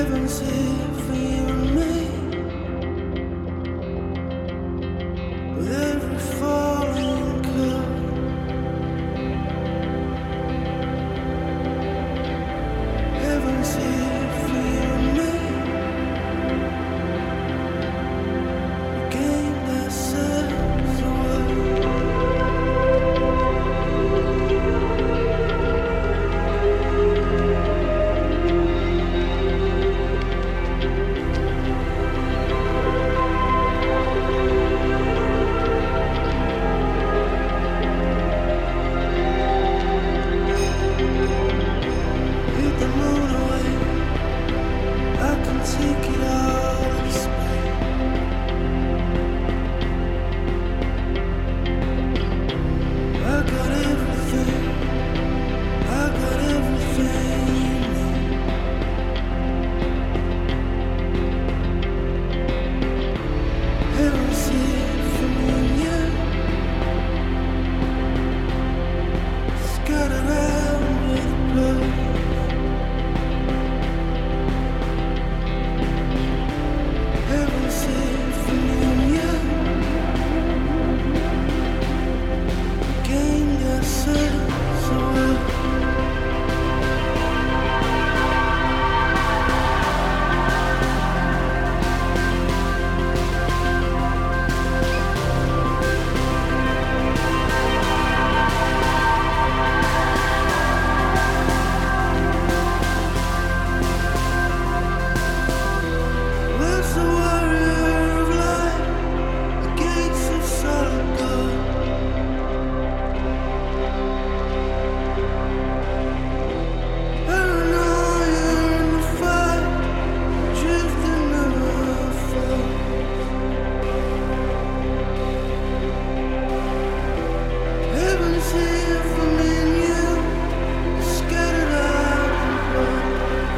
Heaven's here for you and me. With every falling curve, heaven's here for you and me. We gained ourselves away. Hit the moon away. I can take it all in space. I got everything. I got everything you need. Heaven's here for me and you. Scattered out with blood. Heaven's here for me and you. Gained ourselves away. Love's a warrior of light, the gates of solid gold. Paranoia in the fight, truth that never falls. Heaven's here for me and you, scattered out in blood.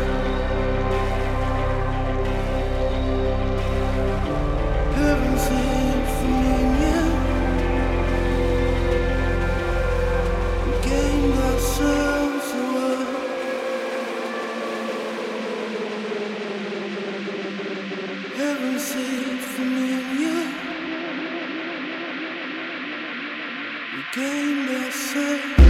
Heaven's here for me and you. We gained ourselves away. Heaven's here for me and you. We gained ourselves.